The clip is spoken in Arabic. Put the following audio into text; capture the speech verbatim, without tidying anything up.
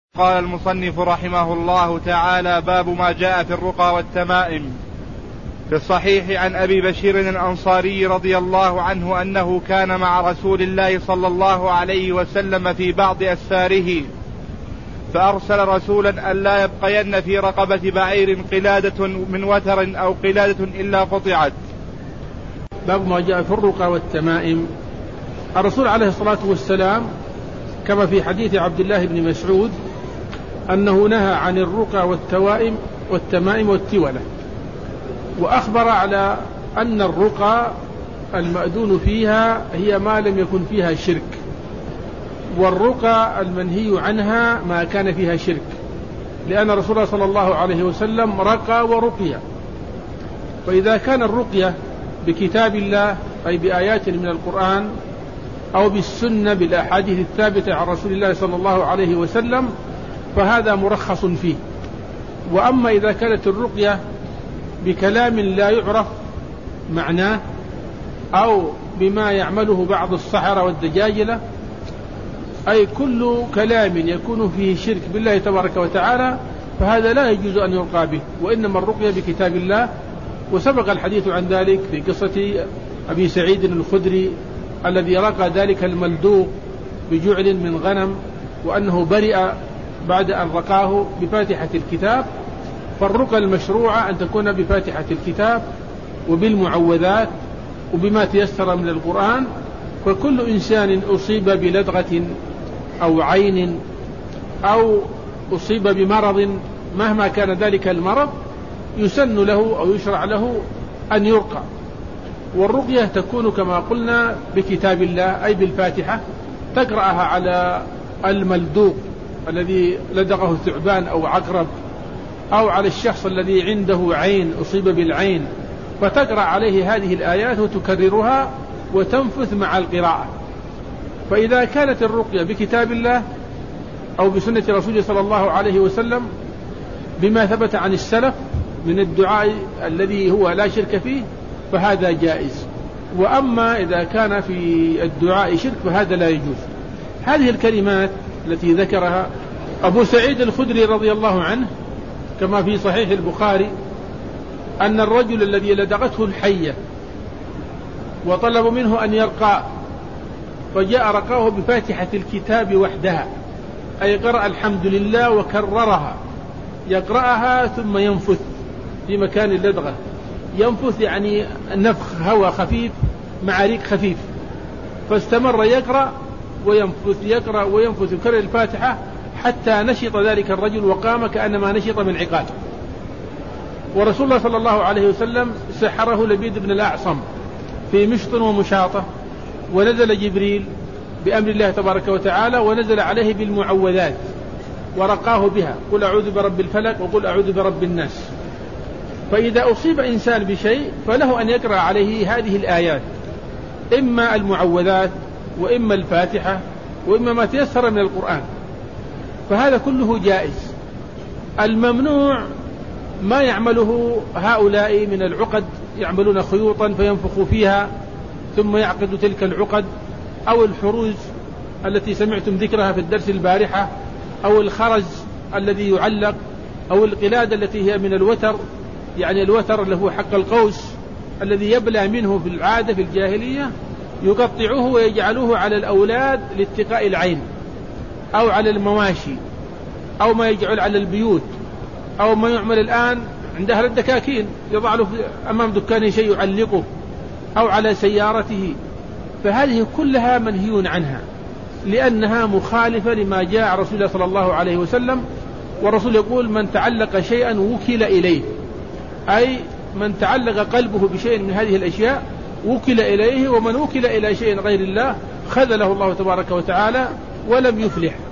قال المصنف رحمه الله تعالى: باب ما جاء في الرقى والتمائم. في الصحيح عن أبي بشير الأنصاري رضي الله عنه أنه كان مع رسول الله صلى الله عليه وسلم في بعض أسفاره، فأرسل رسولا ألا يبقين في رقبة بعير قلادة من وتر أو قلادة إلا قطعت. باب ما جاء في الرقى والتمائم. الرسول عليه الصلاة والسلام كما في حديث عبد الله بن مسعود أنه نهى عن الرقى والتوائم والتمائم والتولة، وأخبر على أن الرقى المأذون فيها هي ما لم يكن فيها شرك، والرقى المنهي عنها ما كان فيها شرك، لأن رسول الله صلى الله عليه وسلم رقى ورقية. فإذا كان الرقية بكتاب الله أي بآيات من القرآن أو بالسنة بالأحاديث الثابتة عن رسول الله صلى الله عليه وسلم فهذا مرخص فيه. وأما إذا كانت الرقية بكلام لا يعرف معناه أو بما يعمله بعض السحرة والدجاجلة، أي كل كلام يكون فيه شرك بالله تبارك وتعالى، فهذا لا يجوز أن يرقى به، وإنما الرقية بكتاب الله. وسبق الحديث عن ذلك في قصة أبي سعيد الخدري الذي رقى ذلك الملدوغ بجعل من غنم، وأنه برئ بعد أن رقاه بفاتحة الكتاب. فالرقى المشروعة أن تكون بفاتحة الكتاب وبالمعوذات وبما تيسر من القرآن. فكل إنسان أصيب بلدغة أو عين أو أصيب بمرض مهما كان ذلك المرض يسن له أو يشرع له أن يرقى. والرقية تكون كما قلنا بكتاب الله أي بالفاتحة، تقرأها على الملدوغ الذي لدغه ثعبان أو عقرب، أو على الشخص الذي عنده عين أصيب بالعين، فتقرأ عليه هذه الآيات وتكررها وتنفث مع القراءة. فإذا كانت الرقية بكتاب الله أو بسنة رسوله صلى الله عليه وسلم بما ثبت عن السلف من الدعاء الذي هو لا شرك فيه فهذا جائز. وأما إذا كان في الدعاء شرك فهذا لا يجوز. هذه الكلمات التي ذكرها أبو سعيد الخدري رضي الله عنه كما في صحيح البخاري أن الرجل الذي لدغته الحية وطلب منه أن يرقى، فجاء رقاه بفاتحة الكتاب وحدها، أي قرأ الحمد لله وكررها، يقرأها ثم ينفث في مكان اللدغة، ينفث يعني نفخ هواء خفيف مع ريق خفيف، فاستمر يقرأ وينفث يقرأ وينفث يكرر الفاتحة حتى نشط ذلك الرجل وقام كأنما نشط من عقال. ورسول الله صلى الله عليه وسلم سحره لبيد بن الأعصم في مشط ومشاطة، ونزل جبريل بأمر الله تبارك وتعالى ونزل عليه بالمعوذات ورقاه بها، قل أعوذ برب الفلق وقل أعوذ برب الناس. فإذا أصيب إنسان بشيء فله أن يقرأ عليه هذه الآيات، إما المعوذات وإما الفاتحة وإما ما تيسر من القرآن، فهذا كله جائز. الممنوع ما يعمله هؤلاء من العقد، يعملون خيوطا فينفخوا فيها ثم يعقدوا تلك العقد، أو الحروز التي سمعتم ذكرها في الدرس البارحة، أو الخرز الذي يعلق، أو القلادة التي هي من الوتر، يعني الوتر اللي هو حق القوس الذي يبلى منه في العادة في الجاهلية، يقطعوه ويجعلوه على الأولاد لاتقاء العين، أو على المواشي، أو ما يجعل على البيوت، أو ما يعمل الآن عند أهل الدكاكين يضع له أمام دكانه شيء يعلقه، أو على سيارته. فهذه كلها منهي عنها لأنها مخالفة لما جاء عن رسول الله صلى الله عليه وسلم. والرسول يقول: من تعلق شيئا وكل إليه، أي من تعلق قلبه بشيء من هذه الأشياء وكل إليه، ومن وكل إلى شيء غير الله خذله الله تبارك وتعالى ولم يفلح.